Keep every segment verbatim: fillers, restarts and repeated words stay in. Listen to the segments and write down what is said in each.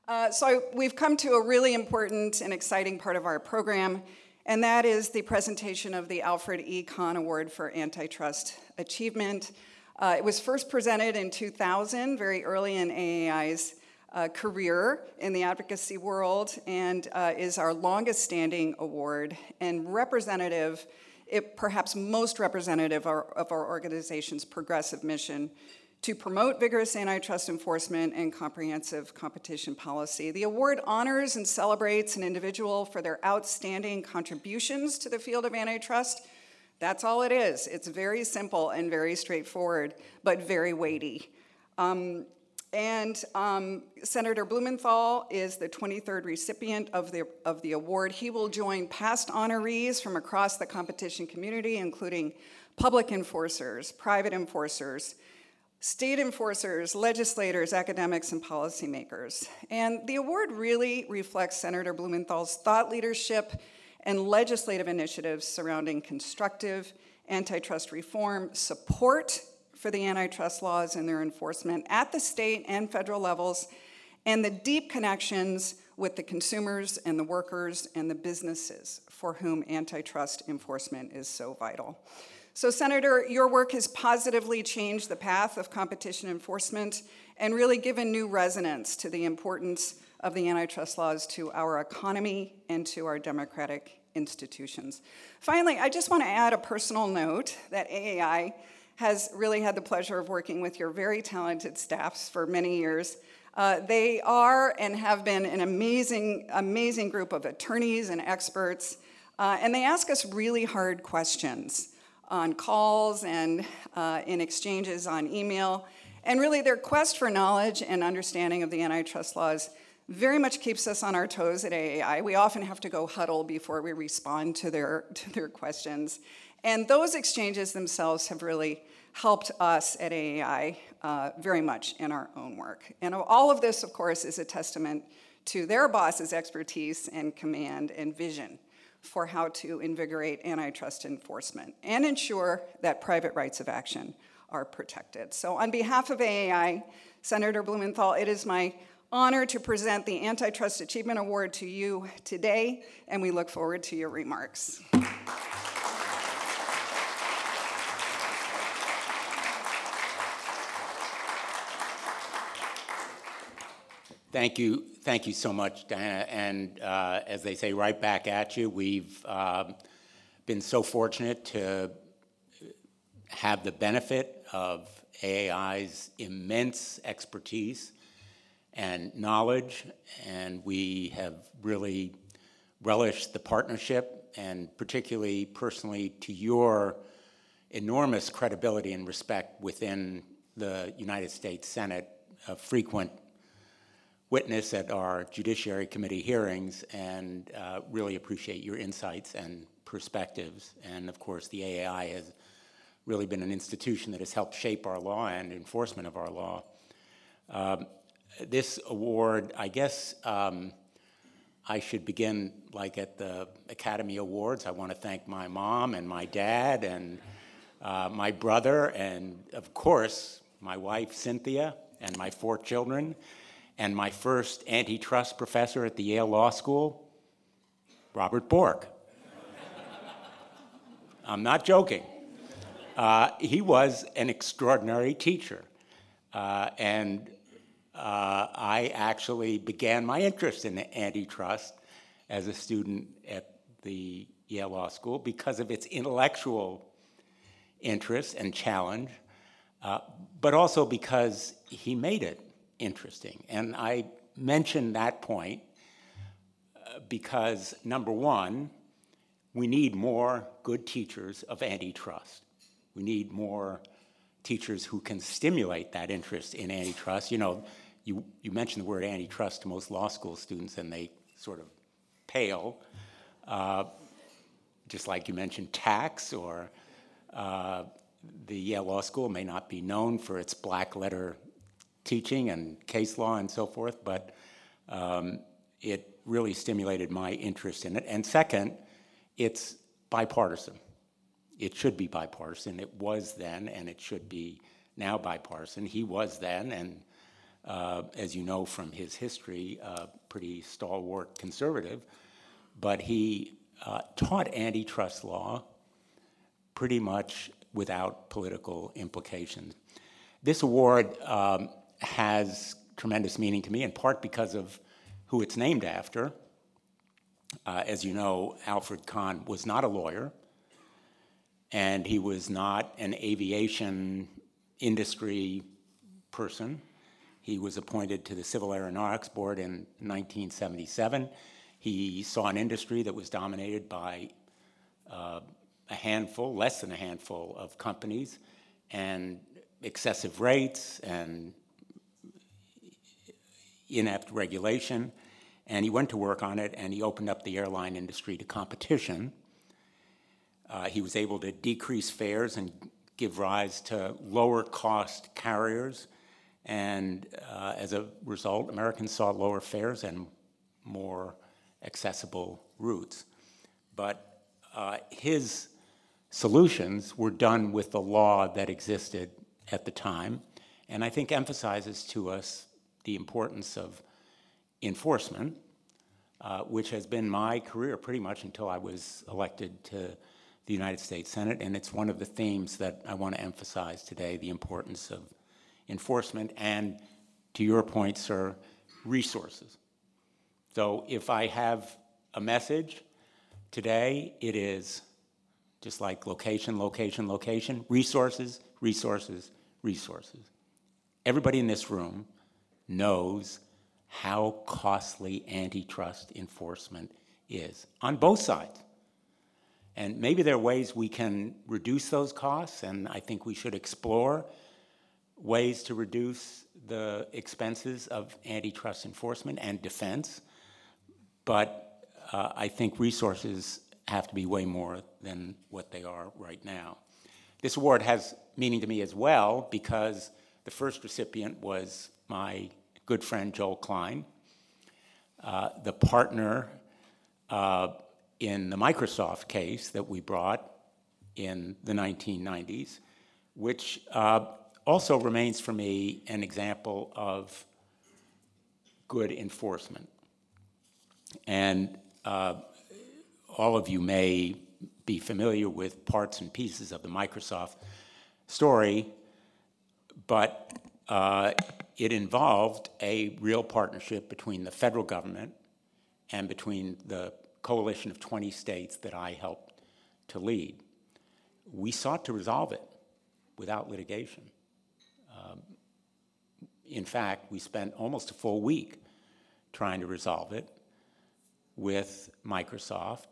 Uh, so I, we've come to a really important and exciting part of our program, and that is the presentation of the Alfred E. Kahn Award for Antitrust Achievement. Uh, it was first presented in two thousand, very early in A A I's uh, career in the advocacy world, and uh, is our longest standing award and representative, it, perhaps most representative of our, of our organization's progressive mission to promote vigorous antitrust enforcement and comprehensive competition policy. The award honors and celebrates an individual for their outstanding contributions to the field of antitrust. That's all it is. It's very simple and very straightforward, but very weighty. Um, and um, Senator Blumenthal is the twenty-third recipient of the, of the award. He will join past honorees from across the competition community, including public enforcers, private enforcers, state enforcers, legislators, academics, and policymakers. And the award really reflects Senator Blumenthal's thought leadership and legislative initiatives surrounding constructive antitrust reform, support for the antitrust laws and their enforcement at the state and federal levels, and the deep connections with the consumers and the workers and the businesses for whom antitrust enforcement is so vital. So, Senator, your work has positively changed the path of competition enforcement and really given new resonance to the importance of the antitrust laws to our economy and to our democratic institutions. Finally, I just want to add a personal note that A A I has really had the pleasure of working with your very talented staffs for many years. Uh, they are and have been an amazing, amazing group of attorneys and experts, uh, and they ask us really hard questions on calls and uh, in exchanges on email. And really their quest for knowledge and understanding of the antitrust laws very much keeps us on our toes at A A I. We often have to go huddle before we respond to their, to their questions. And those exchanges themselves have really helped us at A A I uh, very much in our own work. And all of this, of course, is a testament to their boss's expertise and command and vision for how to invigorate antitrust enforcement and ensure that private rights of action are protected. So on behalf of A A I, Senator Blumenthal, it is my honor to present the Antitrust Achievement Award to you today, and we look forward to your remarks. Thank you. Thank you so much, Diana. And uh, as they say, right back at you. We've um, been so fortunate to have the benefit of A A I's immense expertise and knowledge, and we have really relished the partnership, and particularly personally to your enormous credibility and respect within the United States Senate, a frequent witness at our Judiciary Committee hearings, and uh, really appreciate your insights and perspectives. And of course, the A A I has really been an institution that has helped shape our law and enforcement of our law. Um, this award, I guess um, I should begin like at the Academy Awards. I want to thank my mom and my dad and uh, my brother, and of course, my wife, Cynthia, and my four children, and my first antitrust professor at the Yale Law School, Robert Bork. I'm not joking. Uh, he was an extraordinary teacher. Uh, and uh, I actually began my interest in antitrust as a student at the Yale Law School because of its intellectual interest and challenge, uh, but also because he made it interesting. And I mention that point uh, because, number one, we need more good teachers of antitrust. We need more teachers who can stimulate that interest in antitrust. You know, you, you mentioned the word antitrust to most law school students and they sort of pale, uh, just like you mentioned tax, or uh, the Yale Law School may not be known for its black letter teaching and case law and so forth, but um, it really stimulated my interest in it. And second, it's bipartisan. It should be bipartisan. It was then, and it should be now bipartisan. He was then, and uh, as you know from his history, uh, pretty stalwart conservative, but he uh, taught antitrust law pretty much without political implications. This award um, has tremendous meaning to me, in part because of who it's named after. Uh, as you know, Alfred Kahn was not a lawyer, and he was not an aviation industry person. He was appointed to the Civil Aeronautics Board in nineteen seventy-seven. He saw an industry that was dominated by uh, a handful, less than a handful of companies, and excessive rates and inept regulation. And he went to work on it, and he opened up the airline industry to competition. Uh, he was able to decrease fares and give rise to lower cost carriers. And uh, as a result, Americans saw lower fares and more accessible routes. But uh, his solutions were done with the law that existed at the time, and I think emphasizes to us the importance of enforcement, uh, which has been my career pretty much until I was elected to the United States Senate, and it's one of the themes that I want to emphasize today, the importance of enforcement and, to your point, sir, resources. So if I have a message today, it is just like location, location, location, resources, resources, resources. Everybody in this room knows how costly antitrust enforcement is on both sides. And maybe there are ways we can reduce those costs, and I think we should explore ways to reduce the expenses of antitrust enforcement and defense. But uh, I think resources have to be way more than what they are right now. This award has meaning to me as well because the first recipient was my good friend Joel Klein, uh, the partner uh, in the Microsoft case that we brought in the nineteen nineties, which uh, also remains for me an example of good enforcement. And uh, all of you may be familiar with parts and pieces of the Microsoft story, but uh, it involved a real partnership between the federal government and between the coalition of twenty states that I helped to lead. We sought to resolve it without litigation. Um, in fact, we spent almost a full week trying to resolve it with Microsoft,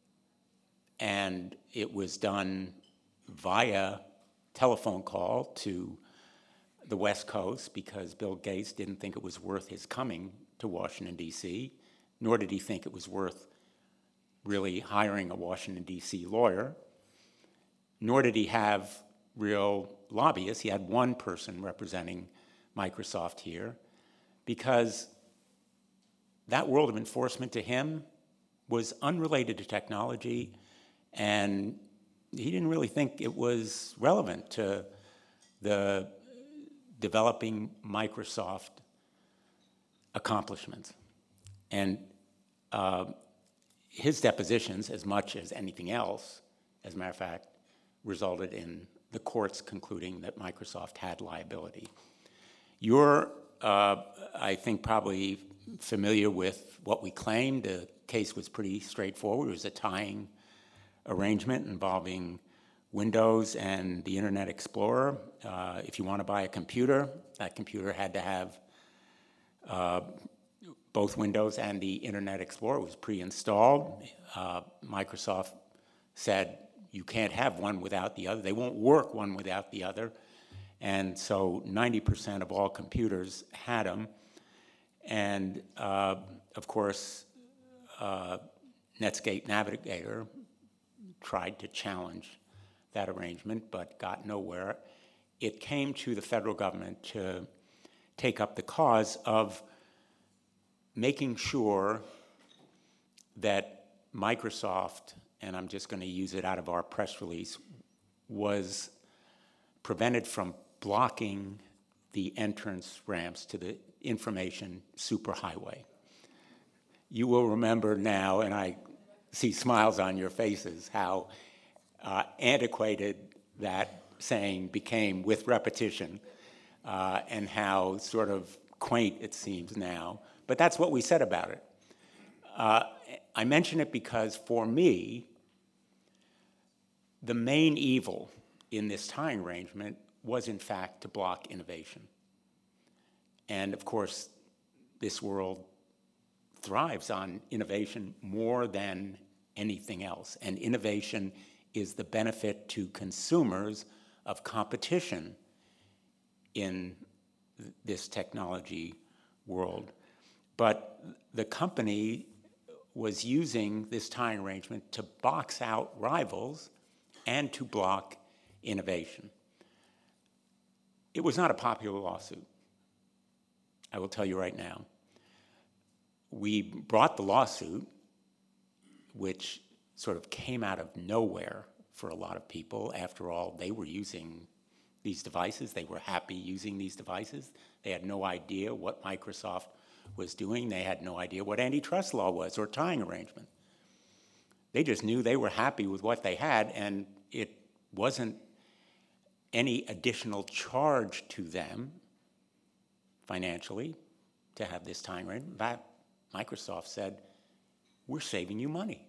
and it was done via telephone call to the West Coast because Bill Gates didn't think it was worth his coming to Washington, D C, nor did he think it was worth really hiring a Washington, D C lawyer, nor did he have real lobbyists. He had one person representing Microsoft here because that world of enforcement to him was unrelated to technology, and he didn't really think it was relevant to the developing Microsoft accomplishments. And uh, his depositions, as much as anything else, as a matter of fact, resulted in the courts concluding that Microsoft had liability. You're, uh, I think, probably familiar with what we claimed. The case was pretty straightforward. It was a tying arrangement involving Windows and the Internet Explorer. Uh, if you want to buy a computer, that computer had to have uh, both Windows and the Internet Explorer. It was pre-installed. Uh, Microsoft said you can't have one without the other. They won't work one without the other. And so ninety percent of all computers had them. And uh, of course, uh, Netscape Navigator tried to challenge that arrangement, but got nowhere. It came to the federal government to take up the cause of making sure that Microsoft, and I'm just going to use it out of our press release, was prevented from blocking the entrance ramps to the information superhighway. You will remember now, and I see smiles on your faces, how uh, antiquated that saying became with repetition, uh, and how sort of quaint it seems now. But that's what we said about it. Uh, I mention it because for me, the main evil in this tying arrangement was in fact to block innovation. And of course, this world thrives on innovation more than anything else. And innovation is the benefit to consumers of competition in this technology world. But the company was using this tying arrangement to box out rivals and to block innovation. It was not a popular lawsuit, I will tell you right now. We brought the lawsuit, which sort of came out of nowhere for a lot of people. After all, they were using these devices. They were happy using these devices. They had no idea what Microsoft was doing. They had no idea what antitrust law was or tying arrangement. They just knew they were happy with what they had, and it wasn't any additional charge to them financially to have this tying arrangement. In fact, Microsoft said, we're saving you money.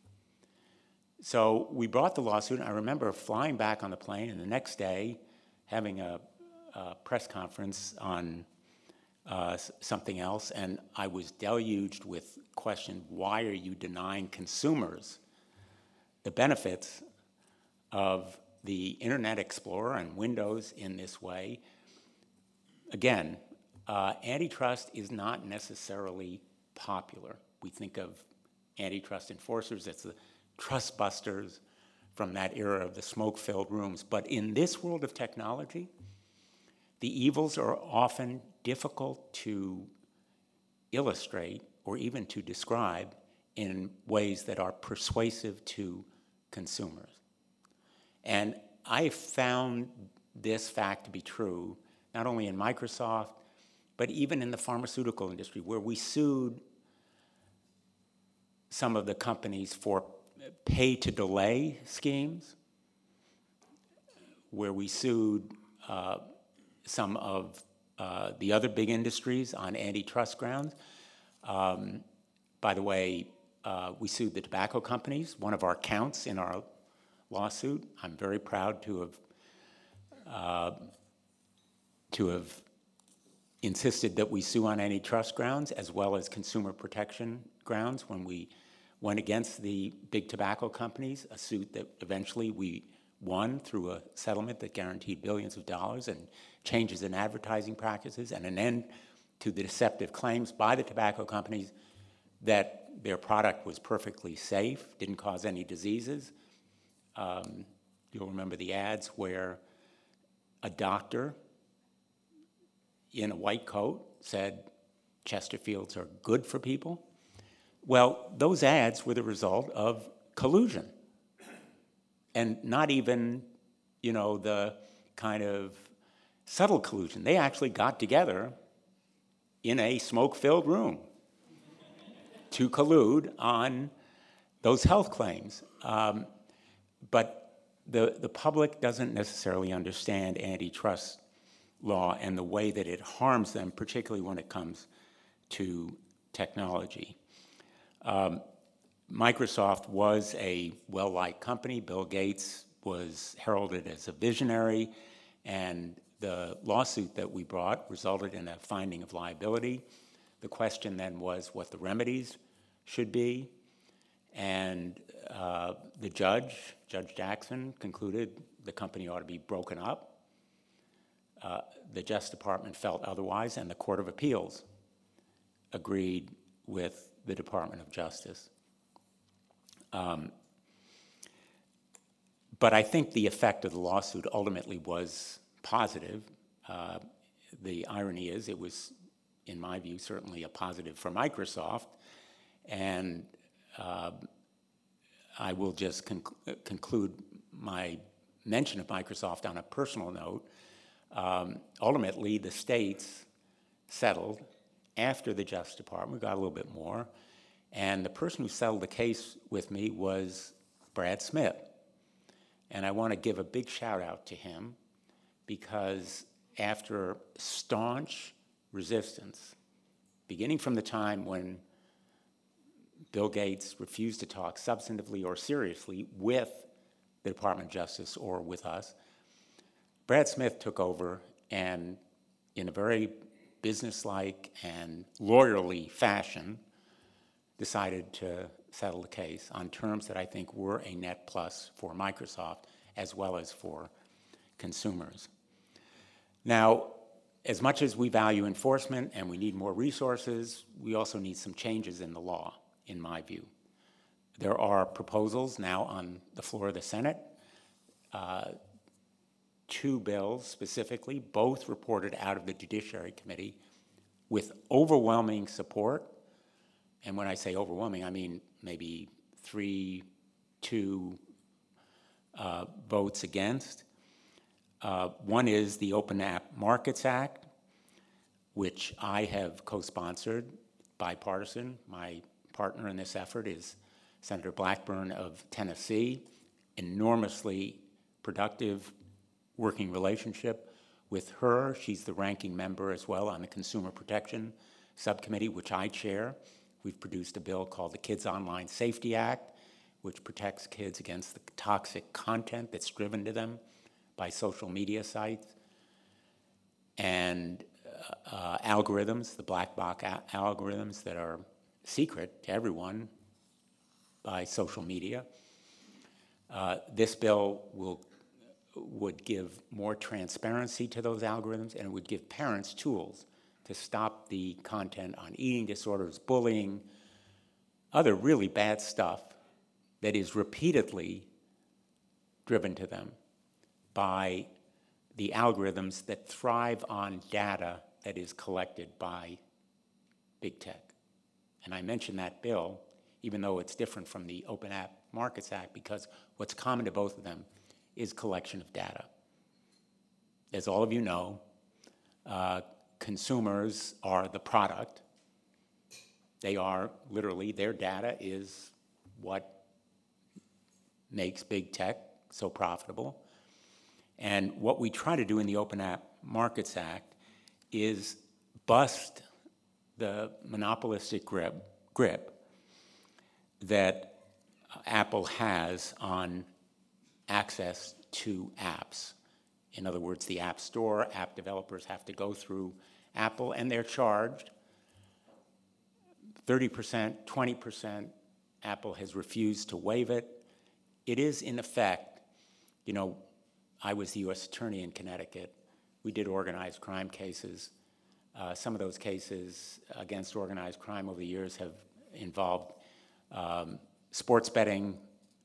So we brought the lawsuit, and I remember flying back on the plane, and the next day having a, a press conference on uh, something else, and I was deluged with questions, why are you denying consumers the benefits of the Internet Explorer and Windows in this way? Again, uh, antitrust is not necessarily popular. We think of antitrust enforcers as the trust busters from that era of the smoke-filled rooms. But in this world of technology, the evils are often difficult to illustrate or even to describe in ways that are persuasive to consumers. And I found this fact to be true not only in Microsoft, but even in the pharmaceutical industry, where we sued some of the companies for pay-to-delay schemes, where we sued uh, some of uh, the other big industries on antitrust grounds. Um, by the way, uh, we sued the tobacco companies, one of our counts in our lawsuit. I'm very proud to have uh, to have insisted that we sue on antitrust grounds as well as consumer protection grounds when we went against the big tobacco companies, a suit that eventually we won through a settlement that guaranteed billions of dollars and changes in advertising practices and an end to the deceptive claims by the tobacco companies that their product was perfectly safe, didn't cause any diseases. Um, you'll remember the ads where a doctor in a white coat said Chesterfields are good for people. Well, those ads were the result of collusion, and not even, you know, the kind of subtle collusion. They actually got together in a smoke-filled room to collude on those health claims. Um, but the, the public doesn't necessarily understand antitrust law and the way that it harms them, particularly when it comes to technology. Um, Microsoft was a well-liked company. Bill Gates was heralded as a visionary, and the lawsuit that we brought resulted in a finding of liability. The question then was what the remedies should be, and uh, the judge, Judge Jackson, concluded the company ought to be broken up. Uh, the Justice Department felt otherwise, and the Court of Appeals agreed with the Department of Justice. Um, but I think the effect of the lawsuit ultimately was positive. Uh, the irony is it was, in my view, certainly a positive for Microsoft, and uh, I will just conc- conclude my mention of Microsoft on a personal note. Um, ultimately, the states settled after the Justice Department. We got a little bit more. And the person who settled the case with me was Brad Smith. And I want to give a big shout out to him because after staunch resistance, beginning from the time when Bill Gates refused to talk substantively or seriously with the Department of Justice or with us, Brad Smith took over and in a very businesslike and lawyerly fashion decided to settle the case on terms that I think were a net plus for Microsoft as well as for consumers. Now, as much as we value enforcement and we need more resources, we also need some changes in the law, in my view. There are proposals now on the floor of the Senate, uh, two bills specifically, both reported out of the Judiciary Committee with overwhelming support. And when I say overwhelming, I mean maybe three, two uh, votes against. Uh, one is the Open App Markets Act, which I have co-sponsored, bipartisan. My partner in this effort is Senator Blackburn of Tennessee, enormously productive working relationship with her. She's the ranking member as well on the Consumer Protection Subcommittee, which I chair. We've produced a bill called the Kids Online Safety Act, which protects kids against the toxic content that's driven to them by social media sites and uh, uh, algorithms, the black box a- algorithms that are secret to everyone by social media. Uh, this bill will would give more transparency to those algorithms, and it would give parents tools to stop the content on eating disorders, bullying, other really bad stuff that is repeatedly driven to them by the algorithms that thrive on data that is collected by big tech. And I mention that bill, even though it's different from the Open App Markets Act, because what's common to both of them is collection of data. As all of you know, uh, consumers are the product. They are literally, their data is what makes big tech so profitable. And what we try to do in the Open App Markets Act is bust the monopolistic grip, grip that Apple has on access to apps. In other words, the App Store, app developers have to go through Apple, and they're charged thirty percent, twenty percent. Apple has refused to waive it. It is, in effect, you know, I was the U S attorney in Connecticut. We did organized crime cases. Uh, some of those cases against organized crime over the years have involved um, sports betting.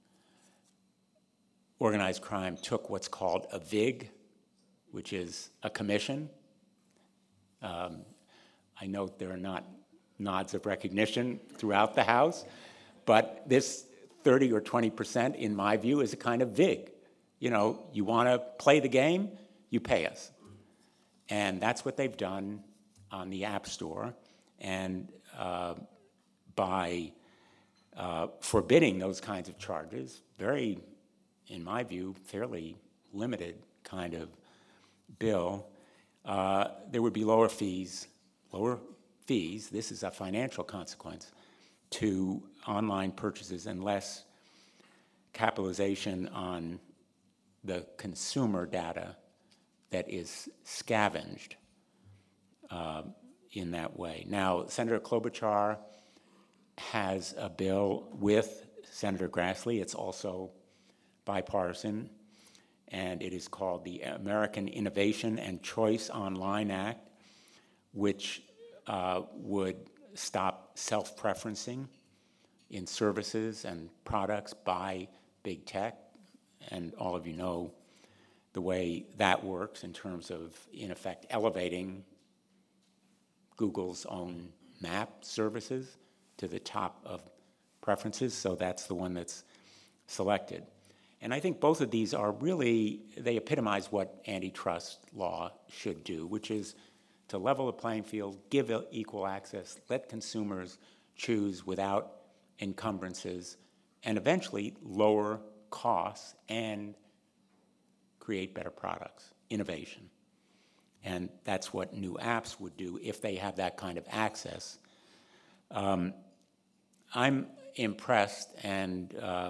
Organized crime took what's called a vig, which is a commission. Um, I note there are not nods of recognition throughout the House, but this thirty or twenty percent, in my view, is a kind of vig. You know, you want to play the game, you pay us. And that's what they've done on the App Store. And uh, by uh, forbidding those kinds of charges, very, in my view, fairly limited kind of bill, uh, there would be lower fees, lower fees, this is a financial consequence, to online purchases and less capitalization on the consumer data that is scavenged uh, in that way. Now, Senator Klobuchar has a bill with Senator Grassley. It's also bipartisan, and it is called the American Innovation and Choice Online Act, which uh, would stop self-preferencing in services and products by big tech. And all of you know the way that works in terms of, in effect, elevating Google's own map services to the top of preferences, so that's the one that's selected. And I think both of these are really, they epitomize what antitrust law should do, which is to level the playing field, give equal access, let consumers choose without encumbrances, and eventually lower costs and create better products, innovation. And that's what new apps would do if they have that kind of access. Um, I'm impressed, and uh,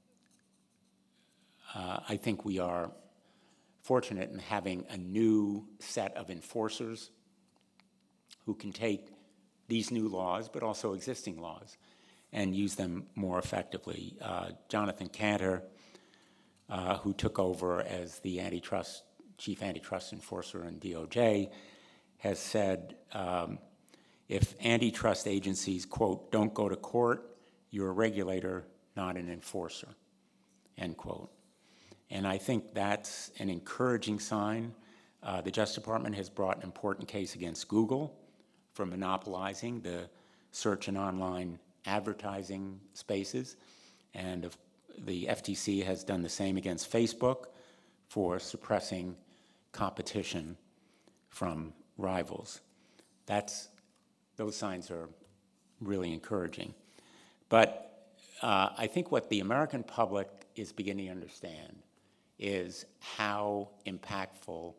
uh, I think we are fortunate in having a new set of enforcers who can take these new laws, but also existing laws, and use them more effectively. Uh, Jonathan Kanter, uh, who took over as the antitrust, chief antitrust enforcer in D O J, has said, um, if antitrust agencies, quote, don't go to court, you're a regulator, not an enforcer, end quote. And I think that's an encouraging sign. Uh, the Justice Department has brought an important case against Google for monopolizing the search and online advertising spaces. And if the F T C has done the same against Facebook for suppressing competition from rivals. That's, those signs are really encouraging. But uh, I think what the American public is beginning to understand is how impactful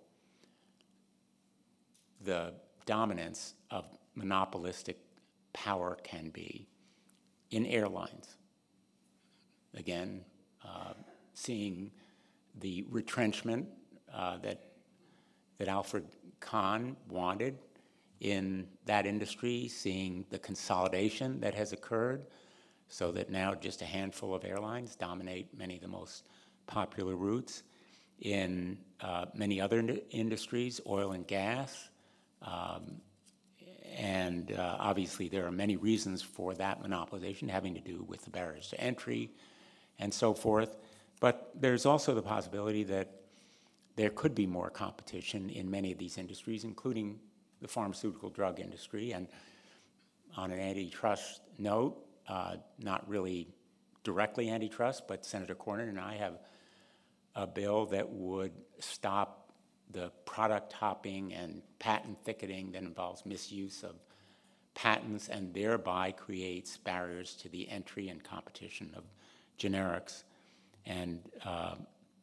the dominance of monopolistic power can be in airlines. Again, uh, seeing the retrenchment uh, that, that Alfred Kahn wanted in that industry, seeing the consolidation that has occurred so that now just a handful of airlines dominate many of the most popular routes. In uh, many other ind industries, oil and gas, um, and uh, obviously there are many reasons for that monopolization having to do with the barriers to entry and so forth. But there's also the possibility that there could be more competition in many of these industries, including the pharmaceutical drug industry. And on an antitrust note, uh, not really directly antitrust, but Senator Cornyn and I have a bill that would stop the product hopping and patent thicketing that involves misuse of patents and thereby creates barriers to the entry and competition of generics and uh,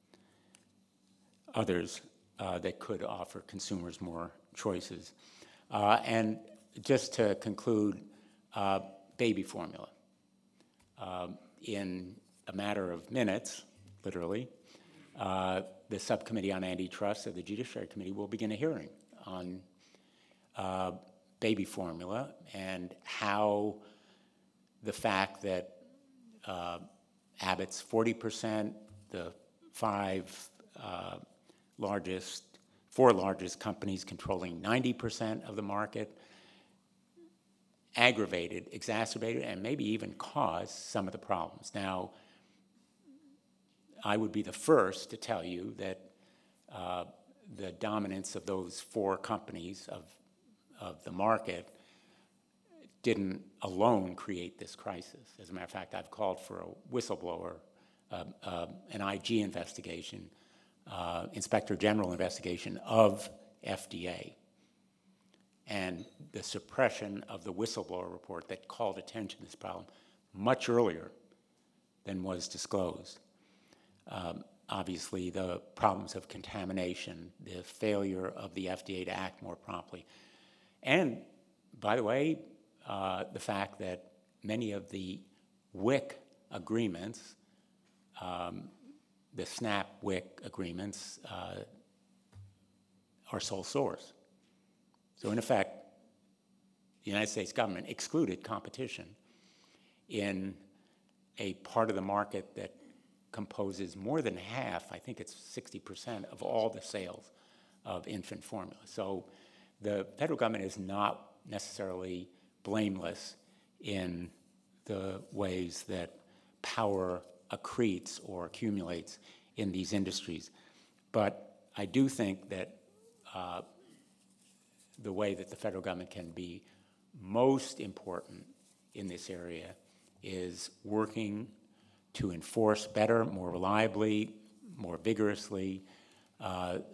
others uh, that could offer consumers more choices. Uh, and just to conclude, uh, baby formula. Uh, in a matter of minutes, literally, uh, the Subcommittee on Antitrust of the Judiciary Committee will begin a hearing on uh, baby formula and how the fact that uh, Abbott's forty percent, the five uh, largest, four largest companies controlling ninety percent of the market, aggravated, exacerbated, and maybe even caused some of the problems. Now, I would be the first to tell you that uh, the dominance of those four companies of, of the market didn't alone create this crisis. As a matter of fact, I've called for a whistleblower, uh, uh, an I G investigation, uh, Inspector General investigation of F D A, and the suppression of the whistleblower report that called attention to this problem much earlier than was disclosed. Um, obviously, the problems of contamination, the failure of the F D A to act more promptly, and, by the way, uh, the fact that many of the W I C agreements, um, the SNAP-W I C agreements, uh, are sole source. So, in effect, the United States government excluded competition in a part of the market that composes more than half, I think it's sixty percent of all the sales of infant formula. So the federal government is not necessarily blameless in the ways that power accretes or accumulates in these industries. But I do think that uh, the way that the federal government can be most important in this area is working to enforce better, more reliably, more vigorously uh,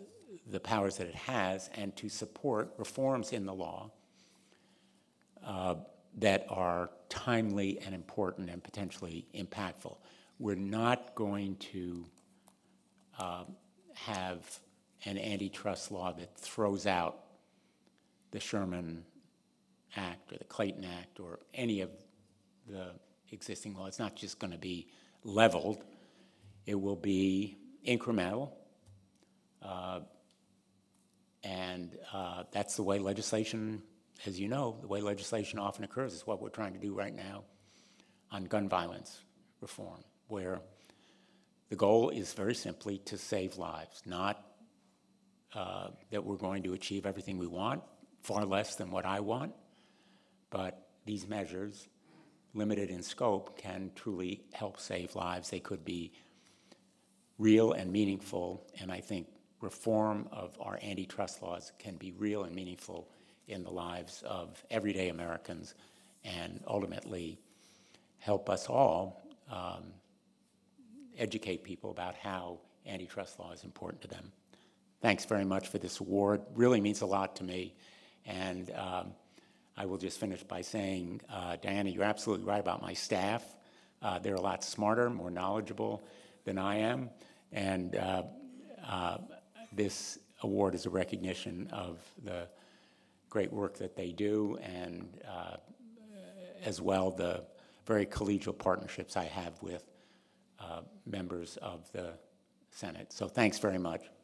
the powers that it has and to support reforms in the law uh, that are timely and important and potentially impactful. We're not going to uh, have an antitrust law that throws out the Sherman Act or the Clayton Act or any of the existing law. It's not just going to be leveled. It will be incremental. Uh, and uh, that's the way legislation, as you know, the way legislation often occurs is what we're trying to do right now on gun violence reform, where the goal is very simply to save lives, not uh, that we're going to achieve everything we want, far less than what I want, but these measures, limited in scope, can truly help save lives. They could be real and meaningful, and I think reform of our antitrust laws can be real and meaningful in the lives of everyday Americans and ultimately help us all um, educate people about how antitrust law is important to them. Thanks very much for this award. Really means a lot to me. And um, I will just finish by saying, uh, Diana, you're absolutely right about my staff. Uh, they're a lot smarter, more knowledgeable than I am. And uh, uh, this award is a recognition of the great work that they do, and uh, as well the very collegial partnerships I have with uh, members of the Senate. So thanks very much.